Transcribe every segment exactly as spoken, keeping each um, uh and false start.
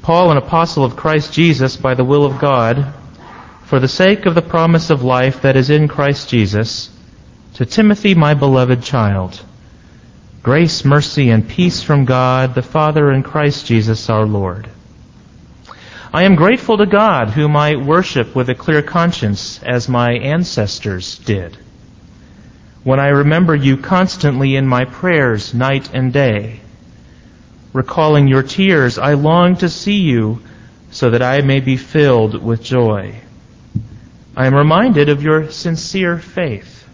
Paul, an apostle of Christ Jesus by the will of God, for the sake of the promise of life that is in Christ Jesus, to Timothy, my beloved child, grace, mercy, and peace from God, the Father, and Christ Jesus our Lord. I am grateful to God, whom I worship with a clear conscience, as my ancestors did. When I remember you constantly in my prayers night and day, recalling your tears, I long to see you so that I may be filled with joy. I am reminded of your sincere faith,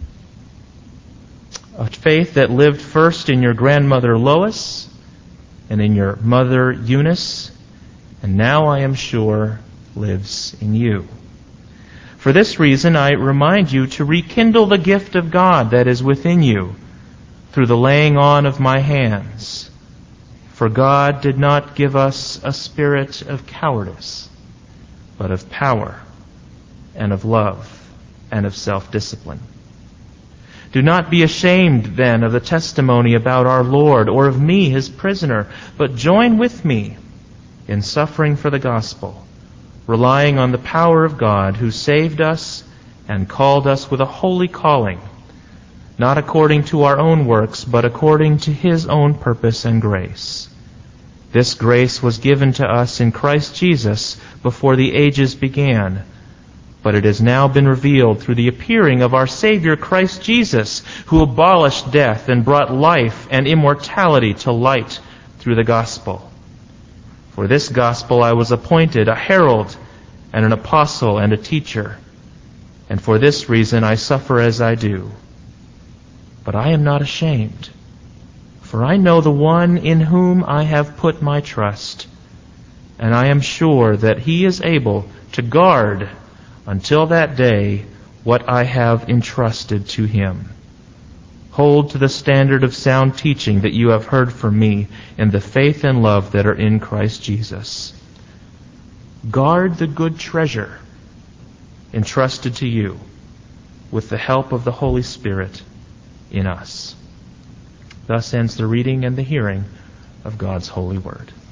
a faith that lived first in your grandmother Lois and in your mother Eunice, and now I am sure lives in you. For this reason, I remind you to rekindle the gift of God that is within you through the laying on of my hands. For God did not give us a spirit of cowardice, but of power and of love and of self-discipline. Do not be ashamed, then, of the testimony about our Lord or of me, his prisoner, but join with me in suffering for the gospel, relying on the power of God who saved us and called us with a holy calling, not according to our own works, but according to his own purpose and grace. This grace was given to us in Christ Jesus before the ages began, but it has now been revealed through the appearing of our Savior Christ Jesus, who abolished death and brought life and immortality to light through the gospel. For this gospel I was appointed a herald and an apostle and a teacher, and for this reason I suffer as I do. But I am not ashamed, for I know the one in whom I have put my trust, and I am sure that he is able to guard until that day what I have entrusted to him. Hold to the standard of sound teaching that you have heard from me in the faith and love that are in Christ Jesus. Guard the good treasure entrusted to you with the help of the Holy Spirit in us. Thus ends the reading and the hearing of God's holy word.